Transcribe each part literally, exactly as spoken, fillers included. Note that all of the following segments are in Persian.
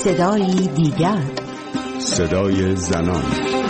صدایی دیگر، صدای زنان.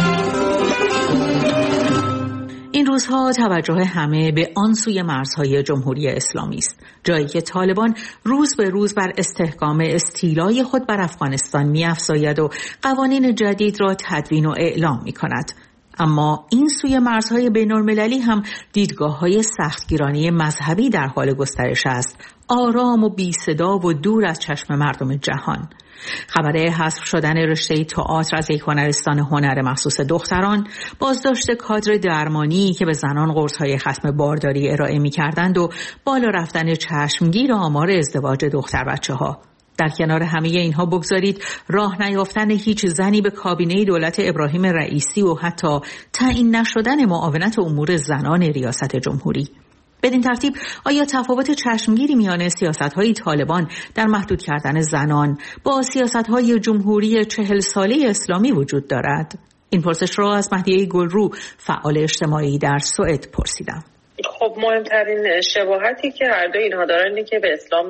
این روزها توجه همه به آن سوی مرزهای جمهوری اسلامی است، جایی که طالبان روز به روز بر استحکام استیلای خود بر افغانستان می‌افزاید و قوانین جدید را تدوین و اعلام می‌کند. اما این سوی مرزهای بین‌المللی هم دیدگاه‌های سختگیرانه مذهبی در حال گسترش است، آرام و بی صدا و دور از چشم مردم جهان. خبر حذف شدن رشته تئاتر از یک هنرستان هنر مخصوص دختران، بازداشت کادر درمانی که به زنان قرص‌های ختم بارداری ارائه می‌کردند و بالا رفتن چشمگیر آمار ازدواج دختر بچه‌ها. در کنار همه اینها بگذارید راه نیافتن هیچ زنی به کابینه دولت ابراهیم رئیسی و حتی تعیین نشدن معاونت امور زنان ریاست جمهوری. بدین ترتیب آیا تفاوت چشمگیری میان سیاست‌های طالبان در محدود کردن زنان با سیاست‌های جمهوری چهل ساله اسلامی وجود دارد؟ این پرسش را از مهدیه گلرو، فعال اجتماعی در سوئد، پرسیدم. خب مهمترین شباهتی که هر دو اینها دارن اینه که به اسلام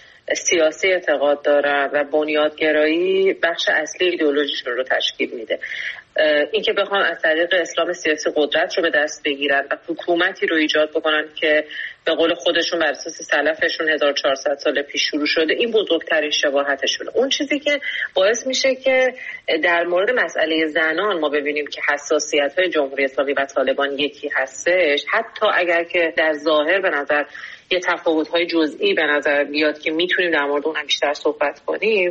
سیاسی اعتقاد دارن و بنیادگرایی بخش اصلی ایدئولوژیشون رو تشکیل میده. این که بخوان از طریق اسلام سیاسی قدرت رو به دست بگیرن و حکومتی رو ایجاد بکنن که به قول خودشون بر اساس سلفشون هزار و چهارصد سال پیش شروع شده، این بزرگترین شباهتشونه. اون چیزی که باعث میشه که در مورد مسئله زنان ما ببینیم که حساسیت‌های جمهوری اسلامی و طالبان یکی هستش، حتی اگر که در ظاهر به نظر یه تفاوت‌های جزئی به نظر بیاد که میتونیم در مورد اونم بیشتر صحبت کنیم،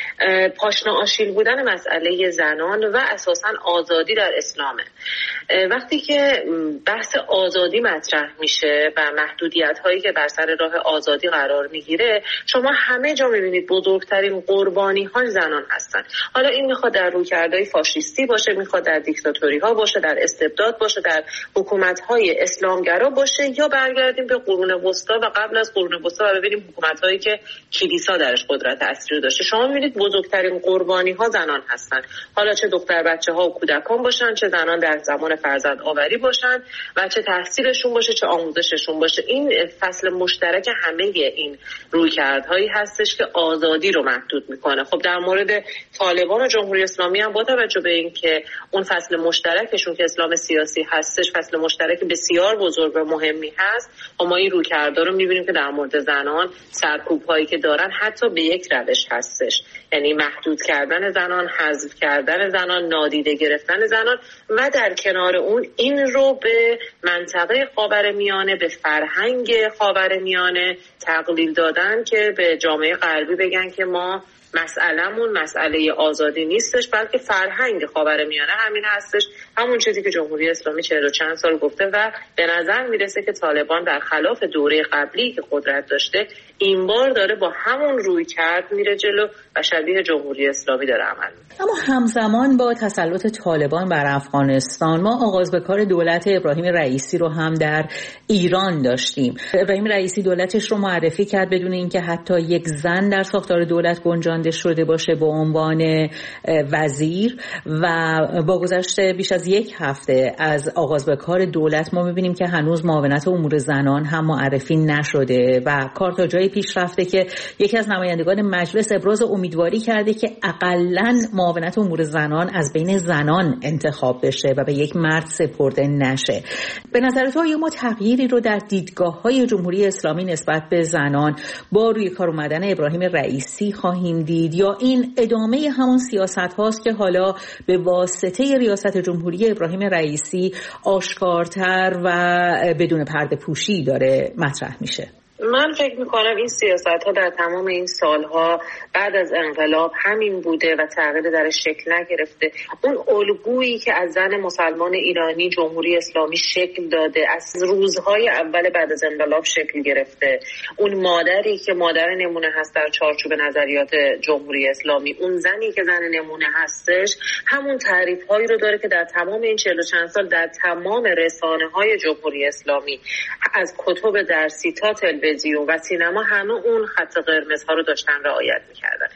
پاشنه آشیل بودن مسئله زنان و اساساً آزادی در اسلامه. وقتی که بحث آزادی مطرح میشه و محدودیت‌هایی که بر سر راه آزادی قرار میگیره، شما همه جا میبینید بزرگترین قربانی‌ها زنان هستن. حالا این میخواد در رویکردهای فاشیستی باشه، میخواد در دیکتاتوری‌ها باشه، در استبداد باشه، در حکومت‌های اسلامگرا باشه، یا برگردیم به قرون وسطا و قبل از قرون وسطا و ببینیم حکومت‌هایی که کلیسا درش قدرت اصلی رو داشته. شما می‌بینید بزرگترین قربانی‌ها زنان هستن. حالا چه دختر بچه‌ها و کودکان باشن، چه زنان در زمان فرزند آوری باشن و چه تحصیلشون باشه، چه آموزششون باشه. این فصل مشترک همه این رویکردهایی هستش که آزادی رو محدود میکنه. خب در مورد طالبان و جمهوری اسلامی هم با توجه به این که اون فصل مشترکشون که اسلام سیاسی هستش، فصل مشترک بسیار بزرگ و مهمی هست، و ما این رویکردها رو میبینیم که در مورد زنان سرکوب‌هایی که دارن حتی به یک روش هستش، یعنی محدود کردن زنان، حذف کردن زنان، نادیده گرفتن زنان و در کنار اون این رو به منطقه خاورمیانه، به فرهنگ خاورمیانه تقلیل دادن که به جامعه غربی بگن که ما مسئله‌مون مسئله آزادی نیستش، بلکه فرهنگ خاورمیانه همین هستش، همون چیزی که جمهوری اسلامی چهل و چند سال گفته و به نظر میرسه که طالبان در خلاف دوره قبلی که قدرت داشته این بار داره با همون روی کرد میره جلو و شبیه جمهوری اسلامی داره عمل میکنه. اما همزمان با تسلط طالبان بر افغانستان ما آغاز به کار دولت ابراهیم رئیسی رو هم در ایران داشتیم. ابراهیم رئیسی دولتش رو معرفی کرد بدون اینکه حتی یک زن در ساختار دولت گنجانده شده باشه به عنوان وزیر، و با گذشت بیش از یک هفته از آغاز به کار دولت ما می‌بینیم که هنوز معاونت امور زنان هم معرفی نشده و کار تا جایی پیش رفته که یکی از نمایندگان مجلس ابراز امیدواری کرده که اقلاً معاونت امور زنان از بین زنان انتخاب بشه و به یک مرد سپرده نشه. به نظر تو آیا ما تغییری رو در دیدگاه‌های جمهوری اسلامی نسبت به زنان با روی کار اومدن ابراهیم رئیسی خواهیم دید، یا این ادامه همون سیاست هاست که حالا به واسطه ریاست جمهوری ابراهیم رئیسی آشکارتر و بدون پرده پوشی داره مطرح میشه؟ من فکر میکنم این سیاست ها در تمام این سالها بعد از انقلاب همین بوده و تغییر درش شکل نگرفته. اون الگویی که از زن مسلمان ایرانی جمهوری اسلامی شکل داده از روزهای اول بعد از انقلاب شکل گرفته، اون مادری که مادر نمونه هست در چارچوب نظریات جمهوری اسلامی، اون زنی که زن نمونه هستش، همون تعریف هایی رو داره که در تمام این چهل و چند سال در تمام رسانه های جمهوری اسلامی از کتب درسی تا تلویزیون و سینما همه اون خط قرمز ها رو داشتن رعایت میکردن.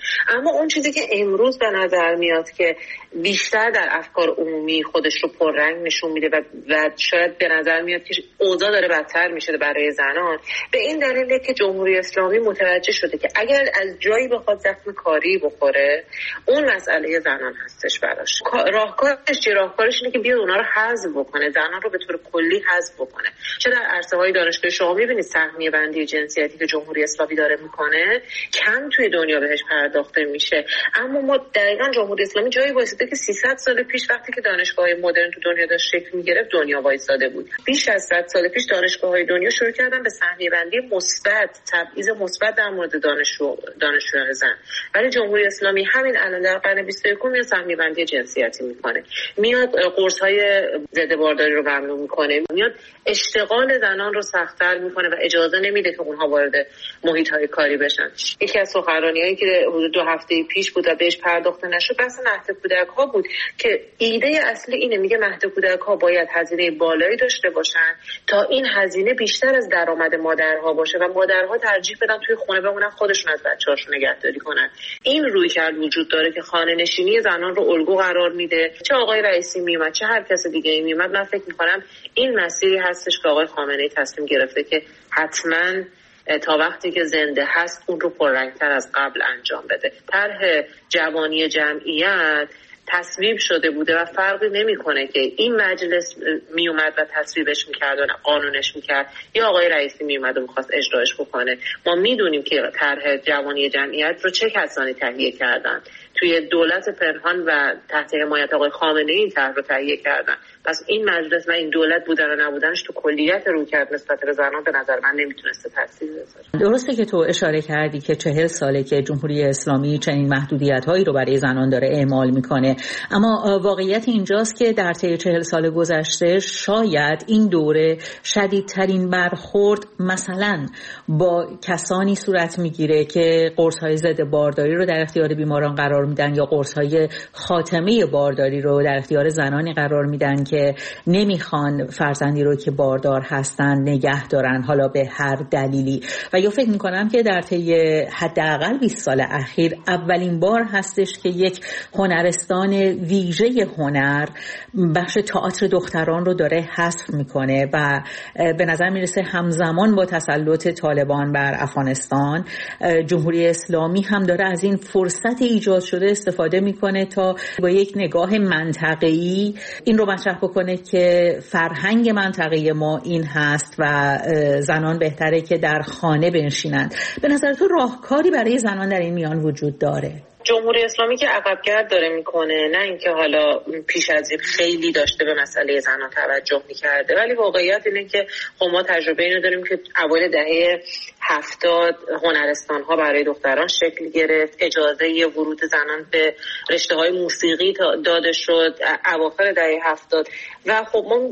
اما اون چیزی که امروز به نظر میاد که بیشتر در افکار عمومی خودش رو پررنگ نشون میده و, و شاید به نظر میاد که اوضاع داره بدتر میشه برای زنان، به این دلیله که جمهوری اسلامی متوجه شده که اگر از جایی بخواد زخم کاری بخوره، اون مسئله زنان هستش براش. راهکارش چه؟ راهکارش اینه که بیاد اونا رو حذف بکنه، زنان رو به طور کلی حذف بکنه. چه در عرصه های دانشگاه شما میبینید سهمیه بندی جنسیتی که جمهوری اسلامی داره میکنه کم توی دنیا بهش پرداخته میشه، اما ما دقیقاً جمهوری اسلامی جایی وایساده که سیصد سال پیش وقتی که دانشگاه‌های مدرن تو دنیا داشت شکل میگرفت دنیا وایساده بود. بیش از صد سال پیش دانشگاه‌های دنیا شروع کردن به سهمیه بندی مثبت، تبعیض مثبت در مورد دانشجو دانشجویان زن، ولی جمهوری اسلامی همین الان در قرن بیست و یکم میاد سهمیه بندی جنسیتی میکنه، میاد قرص‌های ضد بارداری رو ممنوع میکنه، میاد اشتغال زنان رو سخت‌تر میکنه و اجازه نمیده که اونها وارد محیط‌های کاری بشن. یکی از سخنرانی‌هایی که حدود دو هفته پیش بود و بهش پرداخته نشد بحث مهد کودک‌ها بود که ایده اصلی اینه، میگه مهد کودک‌ها باید هزینه بالایی داشته باشن تا این هزینه بیشتر از درآمد مادرها باشه و مادرها ترجیح بدن توی خونه بمونن، خودشون از بچه‌هاشون نگهداری کنن. این رویکرد وجود داره که خانه‌نشینی زنان رو الگو قرار میده. چه آقای رئیسی میومد چه هر کس دیگه‌ای میومد، من فکر می‌کنم این مسیری هستش که آقای خامنه‌ای تصمیم گرفته که حتماً تا وقتی که زنده هست اون رو پررنگ‌تر از قبل انجام بده. طرح جوانی جمعیت تصویب شده بوده و فرقی نمی‌کنه که این مجلس میومد و تصویبش می‌کرد و قانونش می‌کرد یا آقای رئیسی میومد و می‌خواست اجراش بکنه. ما می‌دونیم که طرح جوانی جمعیت رو چه کسانی تهیه کردن. توی دولت پنهان و تحت حمایت آقای خامنه‌ای این طرح رو تهیه کردن. پس این مجلس و این دولت بودن و نبودنش تو کلیت رویکرد نسبت به زنان به نظر من نمیتونسته تاثیر بذاره. درسته که تو اشاره کردی که چهل ساله که جمهوری اسلامی چنین محدودیت‌هایی رو برای زنان داره اعمال میکنه، اما واقعیت اینجاست که در طی چهل سال گذشته شاید این دوره شدیدترین برخورد مثلا با کسانی صورت میگیره که قرص‌های ضد بارداری رو در اختیار بیماران قرار میدن یا قرص‌های خاتمه بارداری رو در اختیار زنانی قرار میدن که نمیخوان فرزندی رو که باردار هستن نگه دارن، حالا به هر دلیلی. و یا فکر میکنم که در طی حداقل بیست سال اخیر اولین بار هستش که یک هنرستان ویژه هنر بخش تئاتر دختران رو داره حذف میکنه و به نظر میرسه همزمان با تسلط طالبان بر افغانستان جمهوری اسلامی هم داره از این فرصت ایجاد شده استفاده میکنه تا با یک نگاه منطقه‌ای این رو مطرح بکنه که فرهنگ منطقه ما این هست و زنان بهتره که در خانه بنشینند. به نظر تو راهکاری برای زنان در این میان وجود داره؟ جمهوری اسلامی که عقبگرد داره میکنه، نه اینکه حالا پیش از این خیلی داشته به مسئله زنان توجه میکرده، ولی واقعیت اینه که خب ما تجربه اینو داریم که اوایل دهه هفتاد هنرستان ها برای دختران شکل گرفت، اجازه ورود زنان به رشته های موسیقی داده شد اواخر دهه هفتاد و خب ما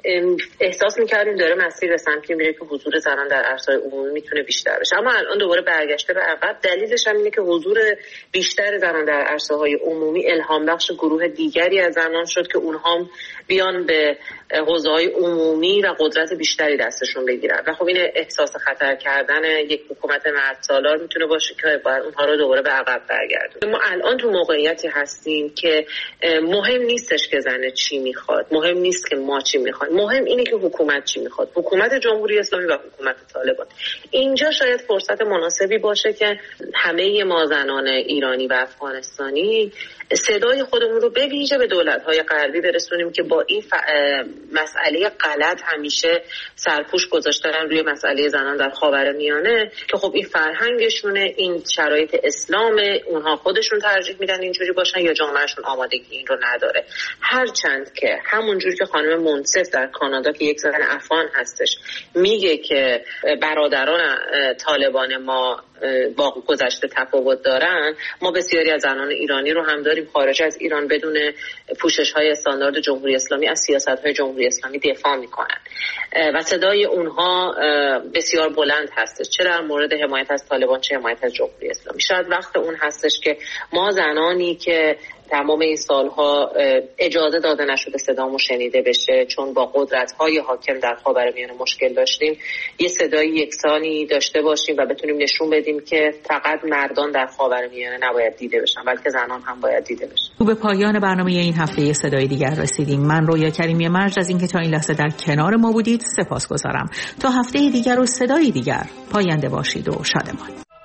احساس میکردیم داره مسیر به سمتی میره که حضور زنان در عرصه‌های عمومی میتونه بیشتر بشه، اما الان دوباره برگشته به عقب. دلیلش هم اینه که حضور بیشتر زنان در عرصه‌های عمومی الهام بخش گروه دیگری از زنان شد که اونها بیان به حوزه‌های عمومی و قدرت بیشتری دستشون بگیرن و خب این احساس خطر کردن یک حکومت مردسالار میتونه باشه که باید اونها رو دوباره به عقب برگردونه. ما الان تو موقعیتی هستیم که مهم نیستش که زن چی میخواد، مهم نیست که ما چی میخوایم، مهم اینه که حکومت چی میخواد، حکومت جمهوری اسلامی و حکومت طالبان. اینجا شاید فرصت مناسبی باشه که همه ما زنان ایرانی و افغانستانی صدای خودمون رو به ویژه به دولت‌های غربی برسونیم که با این ف... مسئله غلط همیشه سرپوش گذاشتن روی مسئله زنان در خاورمیانه که خب این فرهنگشونه، این شرایط اسلام، اونها خودشون ترجیح میدن اینجوری باشن یا جامعهشون آمادگی این رو نداره. هرچند که همونجور که خانم منصف در کانادا که یک زن افغان هستش میگه که برادران طالبان ما با گذشته تفاوت دارن، ما بسیاری از زنان ایرانی رو هم داریم خارج از ایران بدون پوشش‌های استاندارد جمهوری اسلامی از سیاست‌های جمهوری اسلامی دفاع می‌کنن. و صدای اونها بسیار بلند هستش، چه در مورد حمایت از طالبان چه حمایت از جمهوری اسلامی. شاید وقت اون هستش که ما زنانی که تمام این سالها اجازه داده نشده صدامون شنیده بشه چون با قدرت‌های حاکم در خاورمیانه مشکل داشتیم، یه صدای یکسانی داشته باشیم و بتونیم نشون بدیم که فقط مردان در خاورمیانه نباید دیده بشن بلکه زنان هم باید دیده بشن. به پایان برنامه این هفته یه صدای دیگر رسیدیم. من رویا کریمی مرج از اینکه تا این لحظه در کنار ما بودید سپاسگزارم. تا هفته دیگر و صدای دیگر پاینده باشید و شادمان.